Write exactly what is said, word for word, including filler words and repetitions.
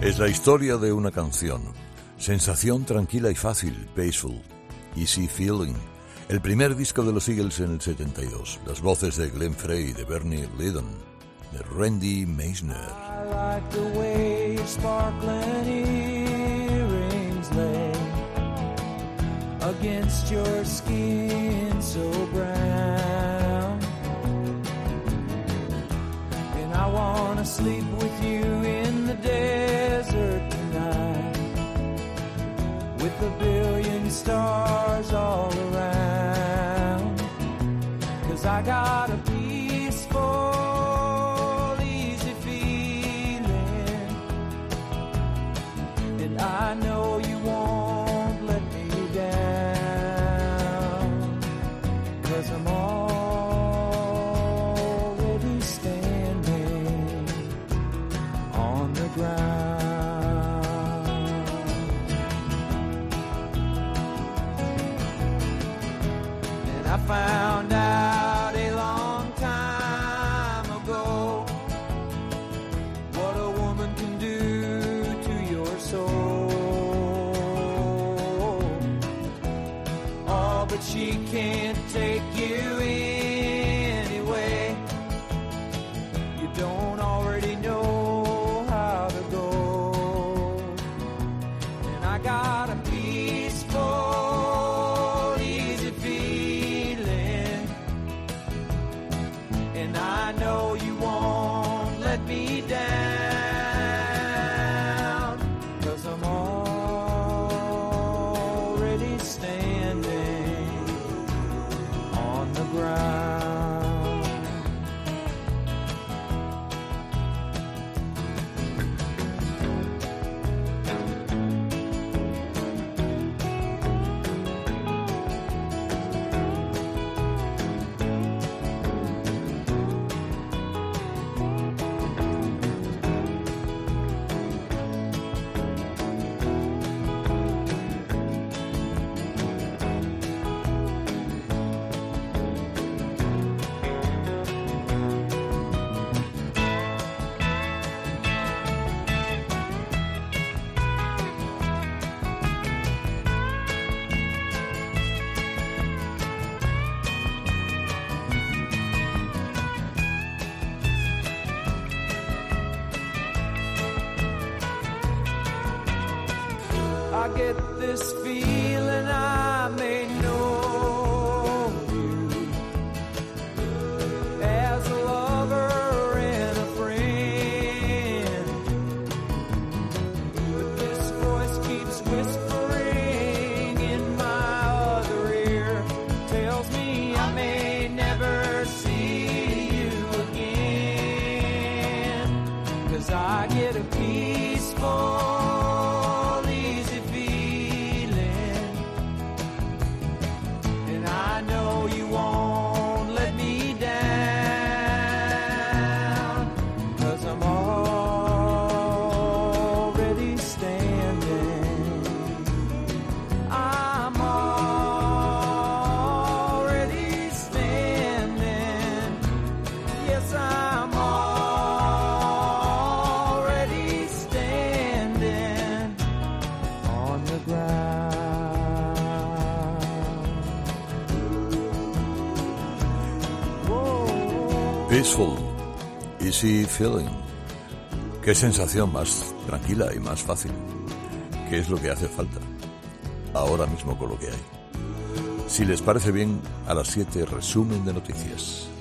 Es la historia de una canción. Sensación tranquila y fácil, Peaceful, Easy Feeling. El primer disco de los Eagles en el setenta y dos. Las voces de Glenn Frey, de Bernie Leadon, de Randy Meisner. I like the way your sparkling earrings lay against your skin so brown. And I wanna sleep with you in the desert tonight, with a billion stars all around. 'Cause I got a peaceful, easy feeling, and I know you won't let me down. 'Cause I'm already standing on the ground. I found out a long time ago what a woman can do to your soul. Oh, but she can't take you anyway. You don't already know how to go. And I got a peaceful, I know you won't let me down, 'cause I'm already standing on the ground. I get this feeling I may know you as a lover and a friend, but this voice keeps whispering in my other ear, tells me I may never see you again, 'cause I get a peaceful, Peaceful, Easy Feeling. Qué sensación más tranquila y más fácil. ¿Qué es lo que hace falta ahora mismo con lo que hay? Si les parece bien, a las siete, resumen de noticias.